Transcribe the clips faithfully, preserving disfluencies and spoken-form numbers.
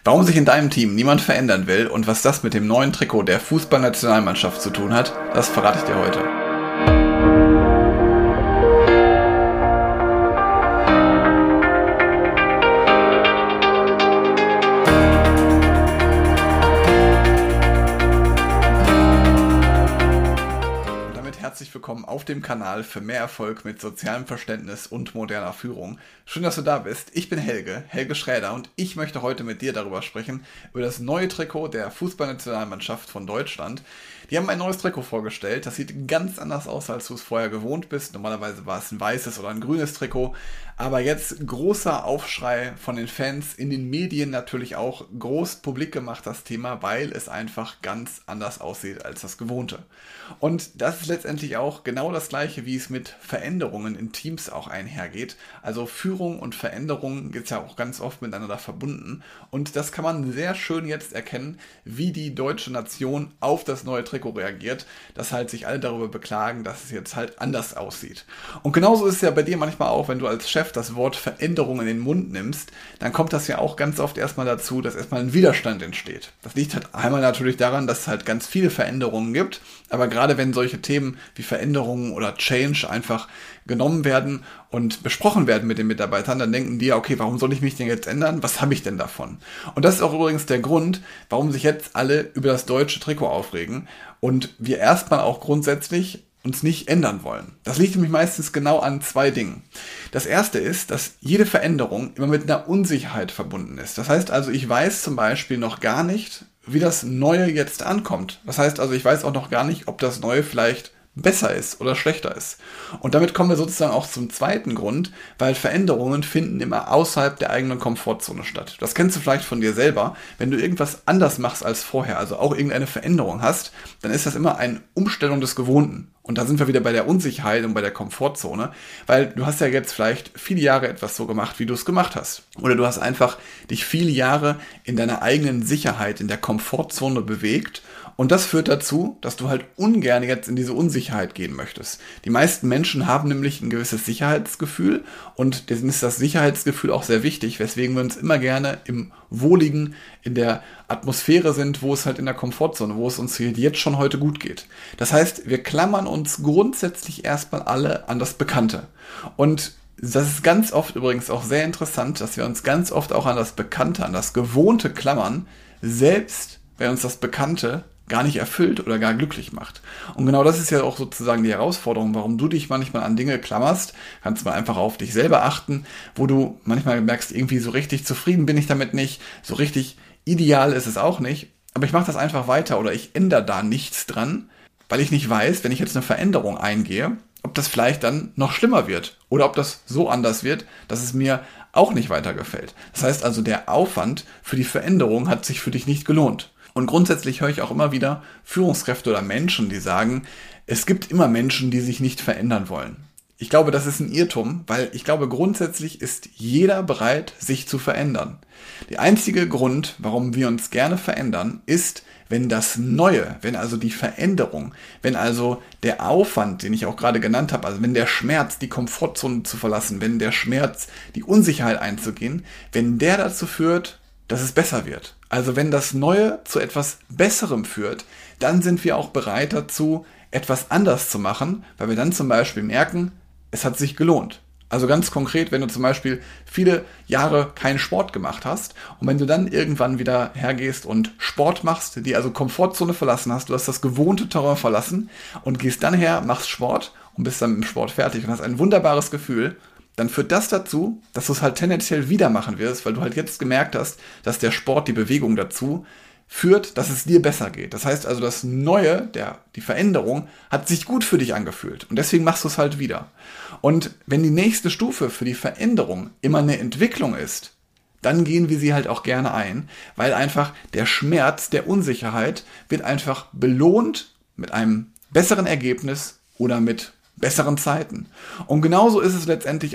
Warum sich in deinem Team niemand verändern will und was das mit dem neuen Trikot der Fußballnationalmannschaft zu tun hat, das verrate ich dir heute. Herzlich willkommen auf dem Kanal für mehr Erfolg mit sozialem Verständnis und moderner Führung. Schön, dass du da bist. Ich bin Helge, Helge Schräder, und ich möchte heute mit dir darüber sprechen, über das neue Trikot der Fußballnationalmannschaft von Deutschland. Die haben ein neues Trikot vorgestellt. Das sieht ganz anders aus, als du es vorher gewohnt bist. Normalerweise war es ein weißes oder ein grünes Trikot. Aber jetzt großer Aufschrei von den Fans, in den Medien natürlich auch groß publik gemacht, das Thema, weil es einfach ganz anders aussieht als das Gewohnte. Und das ist letztendlich auch genau das Gleiche, wie es mit Veränderungen in Teams auch einhergeht. Also Führung und Veränderung ist ja auch ganz oft miteinander verbunden. Und das kann man sehr schön jetzt erkennen, wie die deutsche Nation auf das neue Trikot reagiert, dass halt sich alle darüber beklagen, dass es jetzt halt anders aussieht. Und genauso ist es ja bei dir manchmal auch, wenn du als Chef das Wort Veränderung in den Mund nimmst, dann kommt das ja auch ganz oft erstmal dazu, dass erstmal ein Widerstand entsteht. Das liegt halt einmal natürlich daran, dass es halt ganz viele Veränderungen gibt, aber gerade wenn solche Themen wie Veränderungen oder Change einfach genommen werden und besprochen werden mit den Mitarbeitern, dann denken die ja, okay, warum soll ich mich denn jetzt ändern? Was habe ich denn davon? Und das ist auch übrigens der Grund, warum sich jetzt alle über das deutsche Trikot aufregen und wir erstmal auch grundsätzlich uns nicht ändern wollen. Das liegt nämlich meistens genau an zwei Dingen. Das erste ist, dass jede Veränderung immer mit einer Unsicherheit verbunden ist. Das heißt also, ich weiß zum Beispiel noch gar nicht, wie das Neue jetzt ankommt. Das heißt also, ich weiß auch noch gar nicht, ob das Neue vielleicht besser ist oder schlechter ist. Und damit kommen wir sozusagen auch zum zweiten Grund, weil Veränderungen finden immer außerhalb der eigenen Komfortzone statt. Das kennst du vielleicht von dir selber. Wenn du irgendwas anders machst als vorher, also auch irgendeine Veränderung hast, dann ist das immer eine Umstellung des Gewohnten. Und da sind wir wieder bei der Unsicherheit und bei der Komfortzone, weil du hast ja jetzt vielleicht viele Jahre etwas so gemacht, wie du es gemacht hast. Oder du hast einfach dich viele Jahre in deiner eigenen Sicherheit, in der Komfortzone bewegt. Und das führt dazu, dass du halt ungern jetzt in diese Unsicherheit gehen möchtest. Die meisten Menschen haben nämlich ein gewisses Sicherheitsgefühl und denen ist das Sicherheitsgefühl auch sehr wichtig, weswegen wir uns immer gerne im Wohligen, in der Atmosphäre sind, wo es halt in der Komfortzone, wo es uns jetzt schon heute gut geht. Das heißt, wir klammern uns grundsätzlich erstmal alle an das Bekannte. Und das ist ganz oft übrigens auch sehr interessant, dass wir uns ganz oft auch an das Bekannte, an das Gewohnte klammern, selbst wenn uns das Bekannte gar nicht erfüllt oder gar glücklich macht. Und genau das ist ja auch sozusagen die Herausforderung, warum du dich manchmal an Dinge klammerst. Kannst mal einfach auf dich selber achten, wo du manchmal merkst, irgendwie so richtig zufrieden bin ich damit nicht, so richtig ideal ist es auch nicht, aber ich mache das einfach weiter oder ich ändere da nichts dran, weil ich nicht weiß, wenn ich jetzt eine Veränderung eingehe, ob das vielleicht dann noch schlimmer wird oder ob das so anders wird, dass es mir auch nicht weiter gefällt. Das heißt also, der Aufwand für die Veränderung hat sich für dich nicht gelohnt. Und grundsätzlich höre ich auch immer wieder Führungskräfte oder Menschen, die sagen, es gibt immer Menschen, die sich nicht verändern wollen. Ich glaube, das ist ein Irrtum, weil ich glaube, grundsätzlich ist jeder bereit, sich zu verändern. Der einzige Grund, warum wir uns gerne verändern, ist, wenn das Neue, wenn also die Veränderung, wenn also der Aufwand, den ich auch gerade genannt habe, also wenn der Schmerz, die Komfortzone zu verlassen, wenn der Schmerz, die Unsicherheit einzugehen, wenn der dazu führt, dass es besser wird. Also wenn das Neue zu etwas Besserem führt, dann sind wir auch bereit dazu, etwas anders zu machen, weil wir dann zum Beispiel merken, es hat sich gelohnt. Also ganz konkret, wenn du zum Beispiel viele Jahre keinen Sport gemacht hast und wenn du dann irgendwann wieder hergehst und Sport machst, die also Komfortzone verlassen hast, du hast das gewohnte Terrain verlassen und gehst dann her, machst Sport und bist dann mit dem Sport fertig und hast ein wunderbares Gefühl, dann führt das dazu, dass du es halt tendenziell wieder machen wirst, weil du halt jetzt gemerkt hast, dass der Sport, die Bewegung dazu führt, dass es dir besser geht. Das heißt also, das Neue, der, die Veränderung, hat sich gut für dich angefühlt und deswegen machst du es halt wieder. Und wenn die nächste Stufe für die Veränderung immer eine Entwicklung ist, dann gehen wir sie halt auch gerne ein, weil einfach der Schmerz der Unsicherheit wird einfach belohnt mit einem besseren Ergebnis oder mit besseren Zeiten. Und genauso ist es letztendlich auch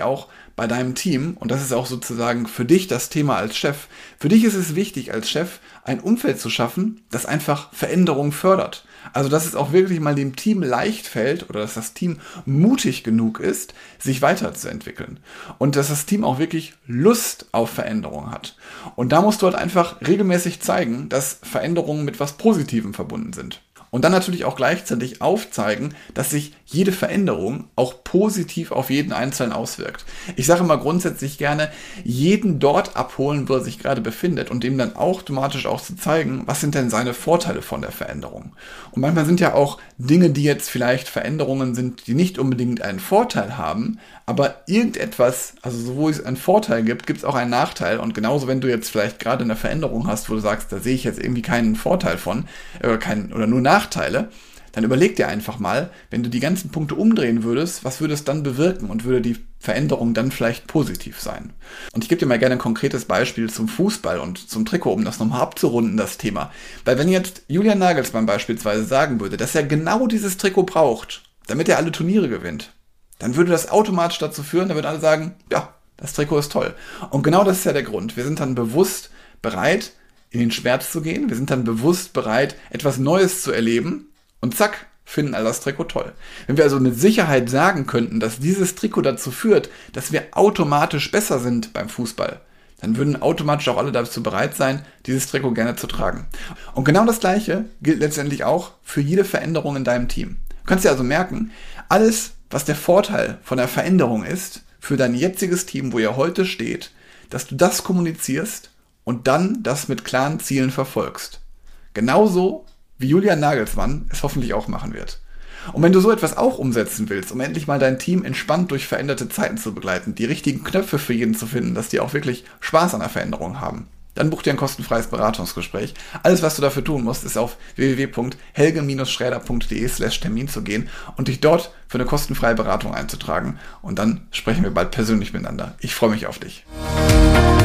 bei deinem Team, und das ist auch sozusagen für dich das Thema als Chef, für dich ist es wichtig, als Chef ein Umfeld zu schaffen, das einfach Veränderung fördert. Also dass es auch wirklich mal dem Team leicht fällt oder dass das Team mutig genug ist, sich weiterzuentwickeln. Und dass das Team auch wirklich Lust auf Veränderung hat. Und da musst du halt einfach regelmäßig zeigen, dass Veränderungen mit was Positivem verbunden sind. Und dann natürlich auch gleichzeitig aufzeigen, dass sich jede Veränderung auch positiv auf jeden Einzelnen auswirkt. Ich sage immer grundsätzlich gerne, jeden dort abholen, wo er sich gerade befindet und dem dann automatisch auch zu zeigen, was sind denn seine Vorteile von der Veränderung. Und manchmal sind ja auch Dinge, die jetzt vielleicht Veränderungen sind, die nicht unbedingt einen Vorteil haben, aber irgendetwas, also so wo es einen Vorteil gibt, gibt es auch einen Nachteil. Und genauso, wenn du jetzt vielleicht gerade eine Veränderung hast, wo du sagst, da sehe ich jetzt irgendwie keinen Vorteil von, oder, kein, oder nur Nachteile, dann überleg dir einfach mal, wenn du die ganzen Punkte umdrehen würdest, was würde es dann bewirken und würde die Veränderung dann vielleicht positiv sein? Und ich gebe dir mal gerne ein konkretes Beispiel zum Fußball und zum Trikot, um das nochmal abzurunden, das Thema. Weil wenn jetzt Julian Nagelsmann beispielsweise sagen würde, dass er genau dieses Trikot braucht, damit er alle Turniere gewinnt, dann würde das automatisch dazu führen, da würden alle sagen, ja, das Trikot ist toll. Und genau das ist ja der Grund. Wir sind dann bewusst bereit, in den Schmerz zu gehen. Wir sind dann bewusst bereit, etwas Neues zu erleben. Und zack, finden alle das Trikot toll. Wenn wir also mit Sicherheit sagen könnten, dass dieses Trikot dazu führt, dass wir automatisch besser sind beim Fußball, dann würden automatisch auch alle dazu bereit sein, dieses Trikot gerne zu tragen. Und genau das Gleiche gilt letztendlich auch für jede Veränderung in deinem Team. Du kannst dir also merken, alles, was der Vorteil von der Veränderung ist, für dein jetziges Team, wo ihr heute steht, dass du das kommunizierst und dann das mit klaren Zielen verfolgst. Genauso wie Julian Nagelsmann es hoffentlich auch machen wird. Und wenn du so etwas auch umsetzen willst, um endlich mal dein Team entspannt durch veränderte Zeiten zu begleiten, die richtigen Knöpfe für jeden zu finden, dass die auch wirklich Spaß an der Veränderung haben, dann buch dir ein kostenfreies Beratungsgespräch. Alles, was du dafür tun musst, ist auf w w w punkt helge schräder punkt d e slash Termin zu gehen und dich dort für eine kostenfreie Beratung einzutragen. Und dann sprechen wir bald persönlich miteinander. Ich freue mich auf dich.